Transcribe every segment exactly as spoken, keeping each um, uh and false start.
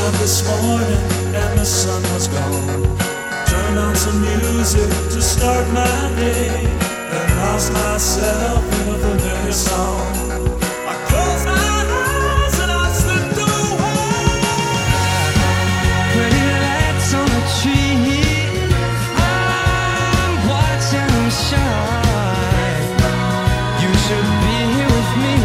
up this morning and the sun was gone. Turned on some music to start my day, then lost myself in a familiar song. I closed my eyes and I slipped away. Pretty lights on a tree, I'm watching them shine. You should be here with me.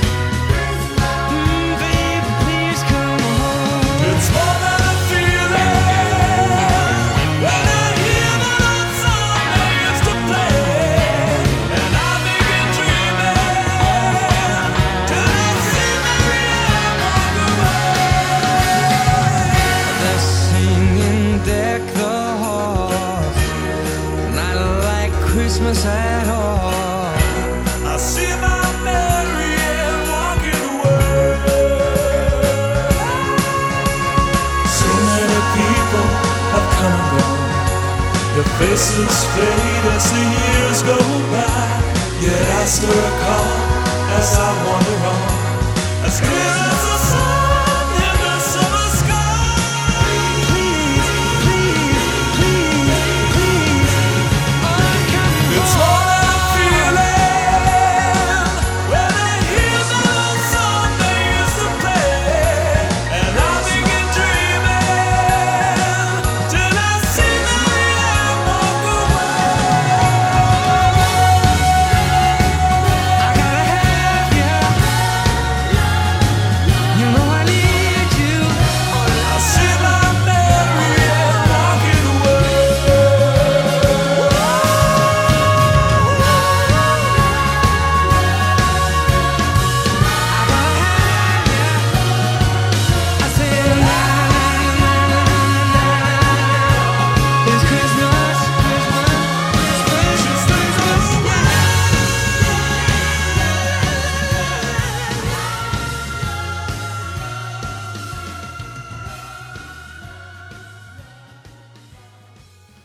Mm, baby, please come home. It's more than a feeling when I hear the love song they used to play, and I begin dreaming till I see Marianne walk away. They're singing Deck the Halls, not like Christmas at all. I see my Marianne walking away. So many people have come and gone. Their faces fade as the years go by. Yet I still recall as I wander on, as clear